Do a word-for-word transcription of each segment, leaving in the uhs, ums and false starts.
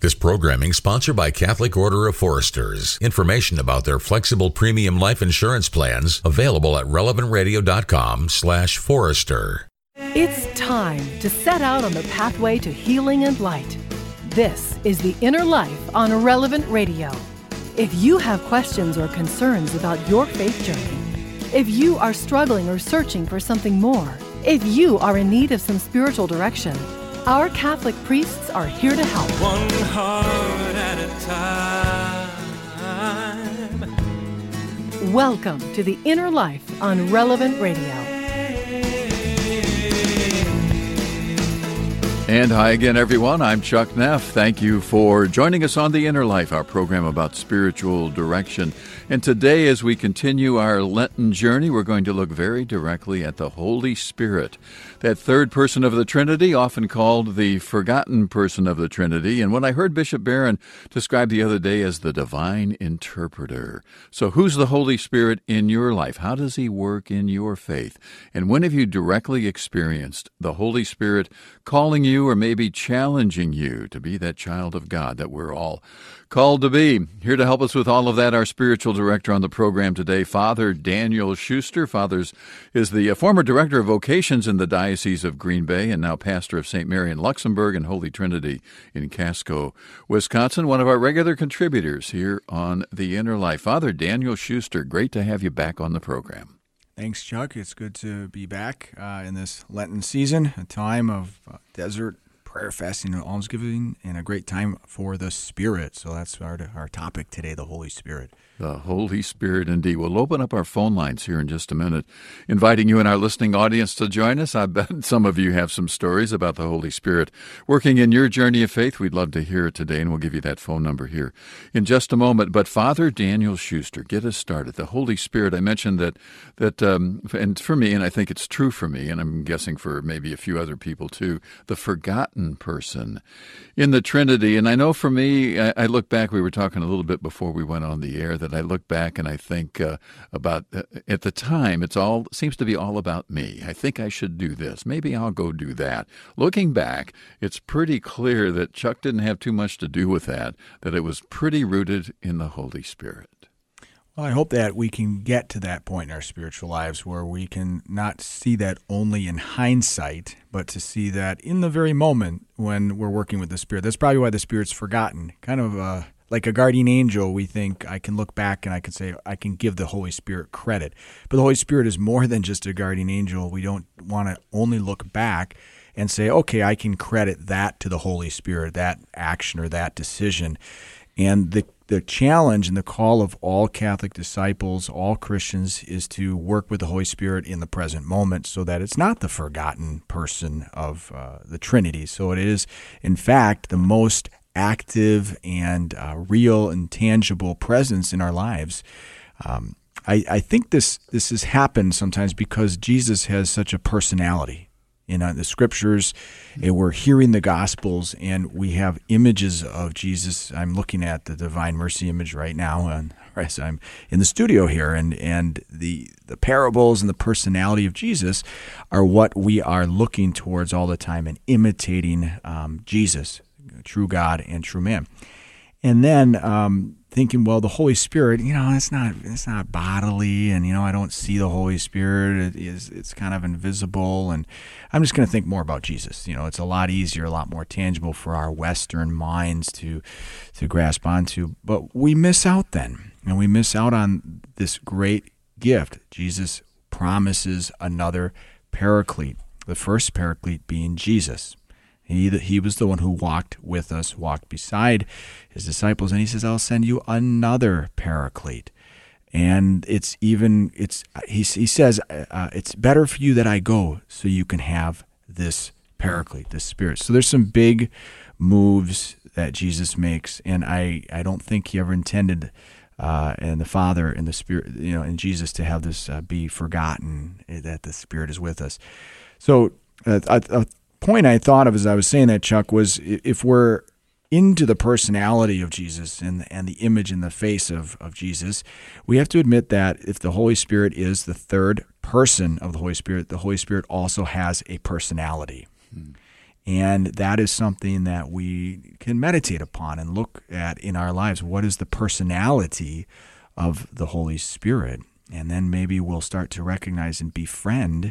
This programming sponsored by Catholic Order of Foresters. Information about their flexible premium life insurance plans available at relevantradio.com slash forester. It's time to set out on the pathway to healing and light. This is The Inner Life on Relevant Radio. If you have questions or concerns about your faith journey, if you are struggling or searching for something more, if you are in need of some spiritual direction, our Catholic priests are here to help. One heart at a time. Welcome to The Inner Life on Relevant Radio. And hi again, everyone. I'm Chuck Neff. Thank you for joining us on The Inner Life, our program about spiritual direction. And today, as we continue our Lenten journey, we're going to look very directly at the Holy Spirit, that third person of the Trinity, often called the forgotten person of the Trinity. And what I heard Bishop Barron describe the other day as the divine interpreter. So who's the Holy Spirit in your life? How does he work in your faith? And when have you directly experienced the Holy Spirit calling you or maybe challenging you to be that child of God that we're all called to be? Here to help us with all of that, our spiritual director on the program today, Father Daniel Schuster. Father's is the uh, former director of vocations in the Diocese of Green Bay and now pastor of Saint Mary in Luxembourg and Holy Trinity in Casco, Wisconsin. One of our regular contributors here on The Inner Life. Father Daniel Schuster, great to have you back on the program. Thanks, Chuck. It's good to be back uh, in this Lenten season, a time of uh, desert prayer, fasting, and almsgiving, and a great time for the Spirit. So that's our, our topic today, the Holy Spirit. The Holy Spirit, indeed. We'll open up our phone lines here in just a minute, inviting you and our listening audience to join us. I bet some of you have some stories about the Holy Spirit working in your journey of faith. We'd love to hear it today, and we'll give you that phone number here in just a moment. But Father Daniel Schuster, get us started. The Holy Spirit, I mentioned that, that um, and for me, and I think it's true for me, and I'm guessing for maybe a few other people too, the forgotten person in the Trinity. And I know for me, I, I look back, we were talking a little bit before we went on the air, that I look back and I think uh, about, uh, at the time, it's all seems to be all about me. I think I should do this. Maybe I'll go do that. Looking back, it's pretty clear that Chuck didn't have too much to do with that, that it was pretty rooted in the Holy Spirit. Well, I hope that we can get to that point in our spiritual lives where we can not see that only in hindsight, but to see that in the very moment when we're working with the Spirit. That's probably why the Spirit's forgotten. Kind of uh, like a guardian angel, we think I can look back and I can say I can give the Holy Spirit credit. But the Holy Spirit is more than just a guardian angel. We don't want to only look back and say, okay, I can credit that to the Holy Spirit, that action or that decision. And the The challenge and the call of all Catholic disciples, all Christians, is to work with the Holy Spirit in the present moment so that it's not the forgotten person of uh, the Trinity. So it is, in fact, the most active and uh, real and tangible presence in our lives. Um, I, I think this, this has happened sometimes because Jesus has such a personality. In uh, the Scriptures, and we're hearing the Gospels, and we have images of Jesus. I'm looking at the Divine Mercy image right now, and as I'm in the studio here, and and the the parables and the personality of Jesus are what we are looking towards all the time and imitating um, Jesus, true God and true man. And then um, thinking, well, the Holy Spirit, you know, it's not it's not bodily, and you know, I don't see the Holy Spirit. It is it's kind of invisible, and I'm just going to think more about Jesus. You know, it's a lot easier, a lot more tangible for our Western minds to to grasp onto. But we miss out then, and we miss out on this great gift. Jesus promises another Paraclete. The first Paraclete being Jesus. He he was the one who walked with us, walked beside his disciples, and he says, "I'll send you another Paraclete." And it's even it's he he says uh, it's better for you that I go, so you can have this Paraclete, this Spirit. So there's some big moves that Jesus makes, and I I don't think he ever intended uh, and the Father and the Spirit, you know, and Jesus to have this uh, be forgotten, that the Spirit is with us. So uh, I. I point I thought of as I was saying that, Chuck, was if we're into the personality of Jesus and and the image and the face of, of Jesus, we have to admit that if the Holy Spirit is the third person of the Holy Spirit, the Holy Spirit also has a personality. Hmm. And that is something that we can meditate upon and look at in our lives. What is the personality of the Holy Spirit? And then maybe we'll start to recognize and befriend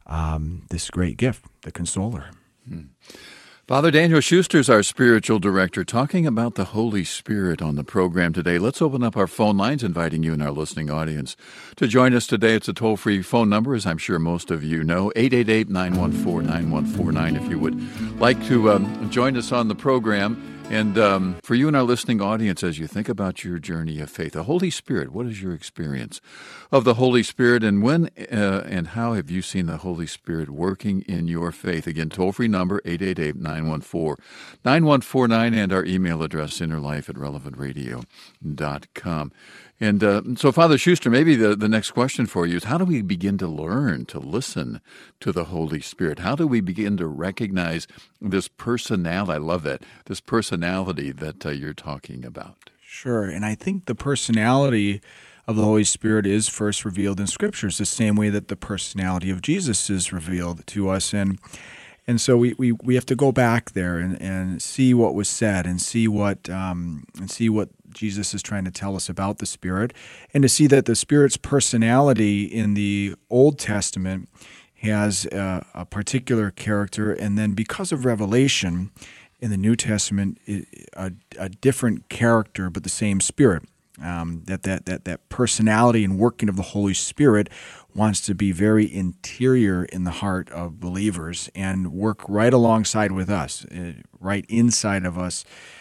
um, this great gift, the Consoler. Hmm. Father Daniel Schuster is our spiritual director, talking about the Holy Spirit on the program today. Let's open up our phone lines, inviting you and our listening audience to join us today. It's a toll-free phone number, as I'm sure most of you know, eight eight eight, nine one four, nine one four nine, if you would like to um, join us on the program. And um, for you and our listening audience, as you think about your journey of faith, the Holy Spirit, what is your experience of the Holy Spirit, and when uh, and how have you seen the Holy Spirit working in your faith? Again, toll-free number, eight eight eight, nine one four, nine one four nine, and our email address, innerlife at relevant radio dot com. And uh, so, Father Schuster, maybe the, the next question for you is, how do we begin to learn to listen to the Holy Spirit? How do we begin to recognize this personality? I love that, this personality that uh, you're talking about. Sure, and I think the personality of the Holy Spirit is first revealed in Scriptures, the same way that the personality of Jesus is revealed to us. And and so we, we, we have to go back there and, and see what was said and see what um, and see what Jesus is trying to tell us about the Spirit, and to see that the Spirit's personality in the Old Testament has a, a particular character, and then because of revelation in the New Testament, a, a different character but the same Spirit. Um, that, that that that personality and working of the Holy Spirit wants to be very interior in the heart of believers and work right alongside with us, uh, right inside of us,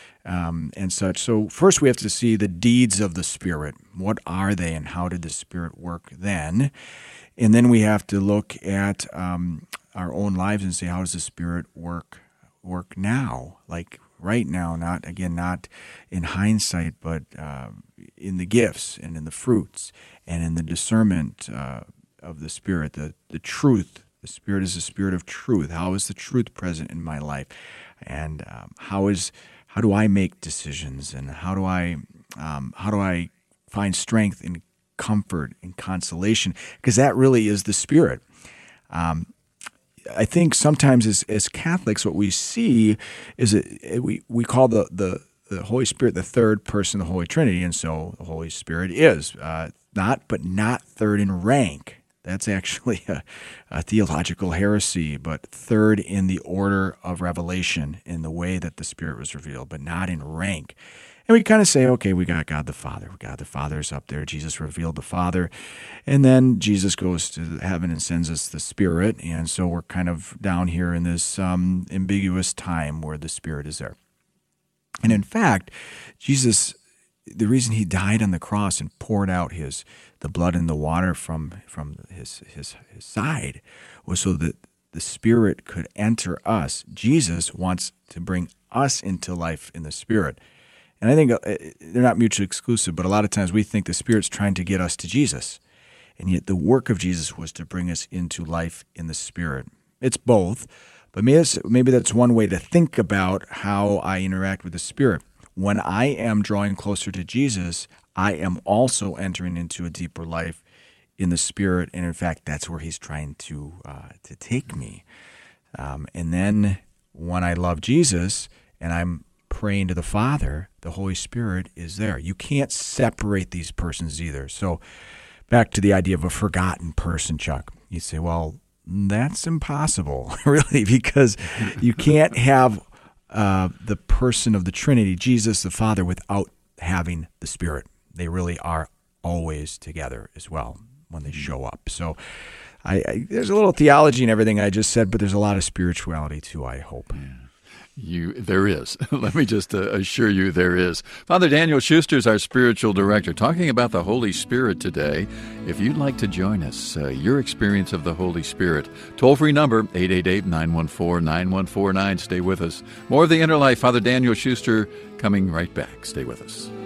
um, and such. So first we have to see the deeds of the Spirit. What are they, and how did the Spirit work then? And then we have to look at um, our own lives and say, how does the Spirit work work now? Like right now, not again, not in hindsight, but uh, in the gifts and in the fruits and in the discernment uh, of the Spirit, the the truth. The Spirit is the Spirit of truth. How is the truth present in my life, and um, how is how do I make decisions, and how do I um, how do I find strength and comfort and consolation? Because that really is the Spirit. Um, I think sometimes as, as Catholics, what we see is that we, we call the, the, the Holy Spirit the third person of the Holy Trinity, and so the Holy Spirit is uh, not, but not third in rank. That's actually a, a theological heresy, but third in the order of revelation in the way that the Spirit was revealed, but not in rank. And we kind of say, okay, we got God the Father. God the Father's up there. Jesus revealed the Father. And then Jesus goes to heaven and sends us the Spirit. And so we're kind of down here in this um, ambiguous time where the Spirit is there. And in fact, Jesus, the reason he died on the cross and poured out his the blood and the water from, from his, his, his side was so that the Spirit could enter us. Jesus wants to bring us into life in the Spirit. And I think they're not mutually exclusive, but a lot of times we think the Spirit's trying to get us to Jesus. And yet the work of Jesus was to bring us into life in the Spirit. It's both, but maybe that's, maybe that's one way to think about how I interact with the Spirit. When I am drawing closer to Jesus, I am also entering into a deeper life in the Spirit. And in fact, that's where he's trying to, uh, to take me. Um, and then when I love Jesus and I'm praying to the Father, the Holy Spirit is there. You can't separate these persons either. So back to the idea of a forgotten person, Chuck. You say, well, that's impossible, really, because you can't have uh, the person of the Trinity, Jesus the Father, without having the Spirit. They really are always together as well when they show up. So I, I, there's a little theology in everything I just said, but there's a lot of spirituality too, I hope. Yeah. You, there is. Let me just uh, assure you there is. Father Daniel Schuster is our spiritual director, talking about the Holy Spirit today. If you'd like to join us, uh, your experience of the Holy Spirit, toll-free number, eight eight eight, nine one four, nine one four nine. Stay with us. More of the Inner Life. Father Daniel Schuster coming right back. Stay with us.